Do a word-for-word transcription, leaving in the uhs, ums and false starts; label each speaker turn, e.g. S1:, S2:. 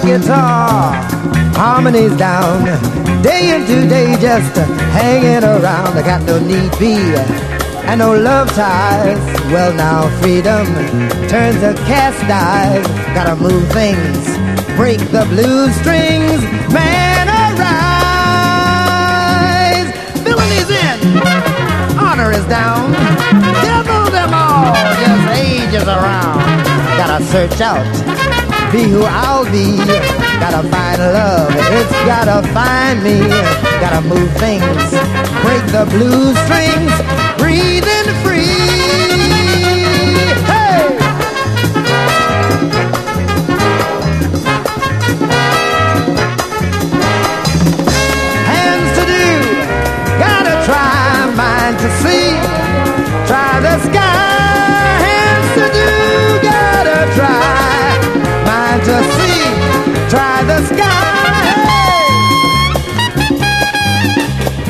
S1: guitar, harmonies down, day into day just hanging around. I got no need be and no love ties. Well now freedom turns a cast dive. Gotta move things, break the blues strings. Man arise, villain is in, honor is down, devil them all, just ages around. Gotta search out, be who I'll be. Gotta find love, it's gotta find me. Gotta move things, break the blues strings, breathing free.